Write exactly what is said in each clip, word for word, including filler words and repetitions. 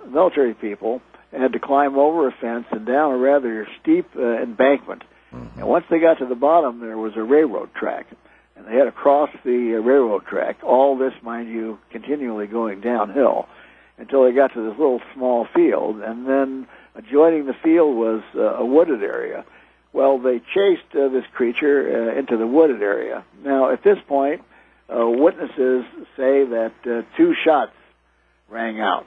military people had to climb over a fence and down a rather steep uh, embankment. Mm-hmm. And once they got to the bottom, there was a railroad track. And they had to cross the uh, railroad track, all this, mind you, continually going downhill, until they got to this little small field. And then adjoining the field was uh, a wooded area. Well, they chased uh, this creature uh, into the wooded area. Now, at this point, uh, witnesses say that uh, two shots rang out.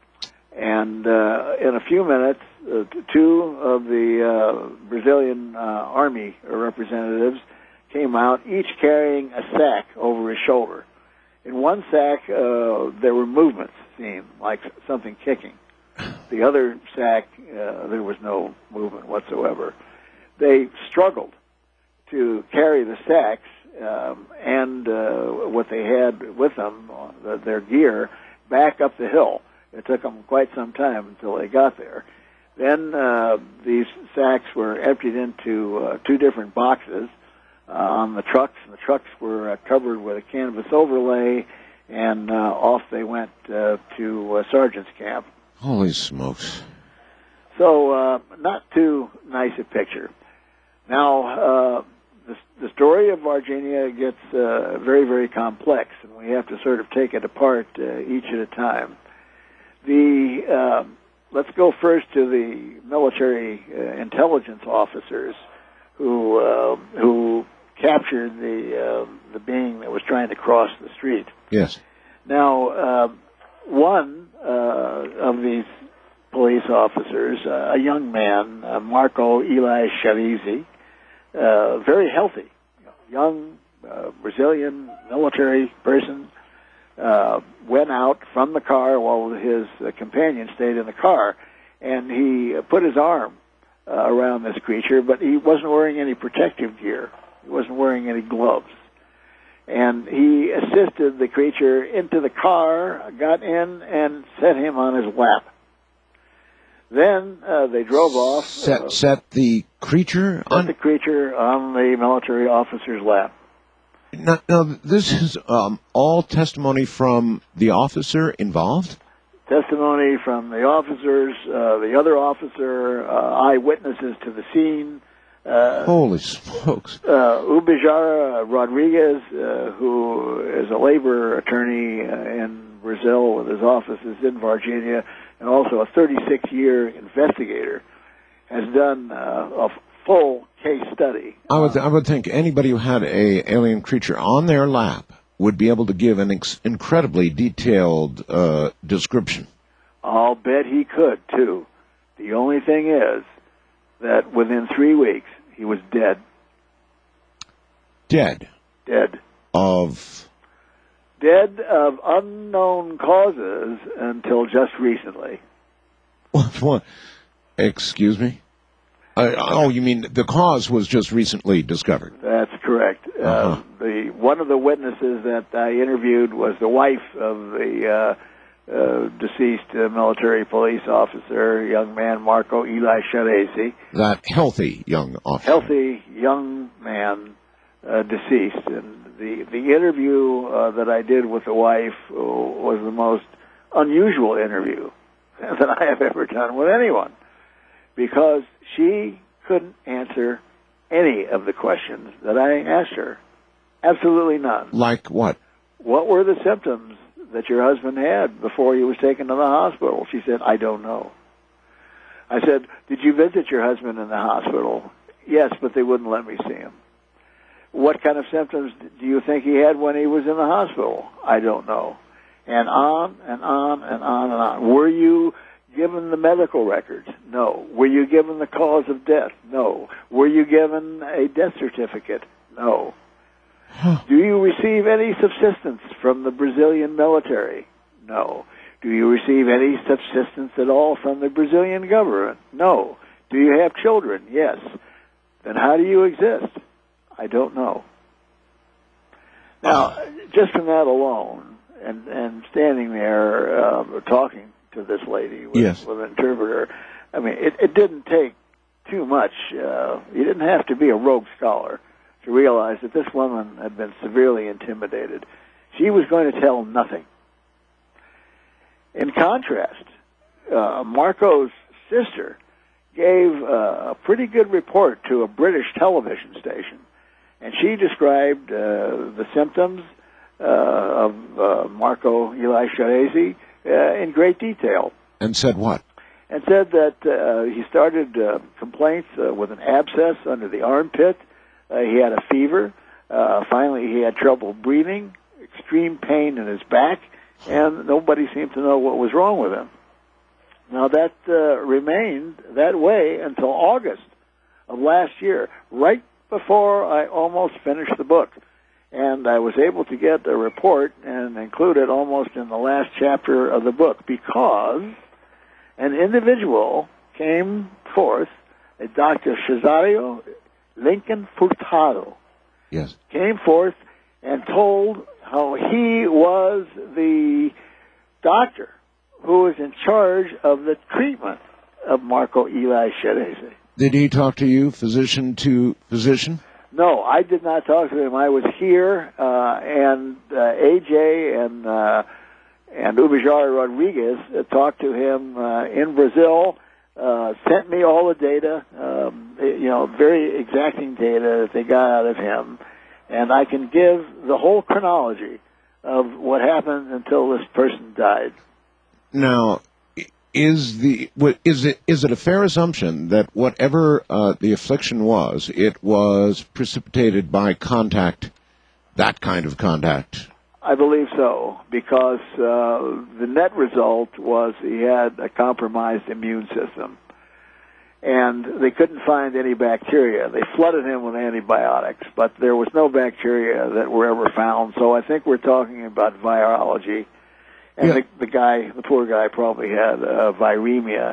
And uh, in a few minutes, uh, two of the uh, Brazilian uh, Army representatives came out, each carrying a sack over his shoulder. In one sack, uh, there were movements seen, like something kicking. The other sack, uh, there was no movement whatsoever. They struggled to carry the sacks um, and uh, what they had with them, uh, their gear, back up the hill. It took them quite some time until they got there. Then uh, these sacks were emptied into uh, two different boxes uh, on the trucks. The trucks were uh, covered with a canvas overlay, and uh, off they went uh, to uh, sergeant's camp. Holy smokes. So, uh, not too nice a picture. Now, uh, the, the story of Varginha gets uh, very, very complex, and we have to sort of take it apart uh, each at a time. The uh, let's go first to the military uh, intelligence officers who uh, who captured the uh, the being that was trying to cross the street. Yes. Now, uh, one uh, of these police officers, uh, a young man, uh, Marco Eli Charizi, uh, very healthy, young uh, Brazilian military person, uh, went out from the car while his uh, companion stayed in the car, and he uh, put his arm uh, around this creature, but he wasn't wearing any protective gear. He wasn't wearing any gloves. And he assisted the creature into the car, got in, and set him on his lap. Then uh, they drove off. Set, uh, set the creature set on the creature on the military officer's lap. Now, now this is um, all testimony from the officer involved? Testimony from the officers, uh, the other officer, uh, eyewitnesses to the scene. Uh, Holy smokes. Uh, Ubijara Rodriguez, uh, who is a labor attorney uh, in Brazil with his offices in Varginha, and also a thirty-six year investigator, has done uh, a full case study. I would, th- I would think anybody who had a alien creature on their lap would be able to give an ex- incredibly detailed uh, description. I'll bet he could, too. The only thing is that within three weeks, he was dead. Dead? Dead. Of? Dead of unknown causes until just recently. What? What? Excuse me? Uh, oh, you mean the cause was just recently discovered? That's correct. Uh-huh. Uh, the one of the witnesses that I interviewed was the wife of the uh, uh, deceased uh, military police officer, young man Marco Eli Charizi. That healthy young officer. Healthy young man, uh, deceased. And the the interview uh, that I did with the wife uh, was the most unusual interview that I have ever done with anyone, because she couldn't answer any of the questions that I asked her. Absolutely none. Like what? What were the symptoms that your husband had before he was taken to the hospital? She said, I don't know. I said, did you visit your husband in the hospital? Yes, but they wouldn't let me see him. What kind of symptoms do you think he had when he was in the hospital? I don't know. And on and on and on and on. Were you given the medical records? No. Were you given the cause of death? No. Were you given a death certificate? No. Huh. Do you receive any subsistence from the Brazilian military? No. Do you receive any subsistence at all from the Brazilian government? No. Do you have children? Yes. Then how do you exist? I don't know. Now, just from that alone, and, and standing there uh, talking to this lady with, yes. with an interpreter, I mean, it, it didn't take too much. Uh, you didn't have to be a rogue scholar to realize that this woman had been severely intimidated. She was going to tell nothing. In contrast, uh, Marco's sister gave uh, a pretty good report to a British television station, and she described uh, the symptoms uh, of uh, Marco Eli Sharesi uh, in great detail. And said what? And said that uh, he started uh, complaints uh, with an abscess under the armpit. Uh, he had a fever. Uh, finally, he had trouble breathing, extreme pain in his back, and nobody seemed to know what was wrong with him. Now, that uh, remained that way until August of last year, right before I almost finished the book. And I was able to get a report and include it almost in the last chapter of the book because an individual came forth, a Doctor Cesario Lincoln Furtado, yes, came forth and told how he was the doctor who was in charge of the treatment of Marco Eli Sharesi. Did he talk to you, physician to physician? No, I did not talk to him. I was here, uh, and uh, A J and uh, and Ubijari Rodriguez uh, talked to him uh, in Brazil, uh, sent me all the data, um, you know, very exacting data that they got out of him, and I can give the whole chronology of what happened until this person died. Now, is the is it is it a fair assumption that whatever uh, the affliction was, it was precipitated by contact, that kind of contact? I believe so, because uh, the net result was he had a compromised immune system, and they couldn't find any bacteria. They flooded him with antibiotics, but there was no bacteria that were ever found. So I think we're talking about virology. And yeah. the, the guy, the poor guy, probably had uh, viremia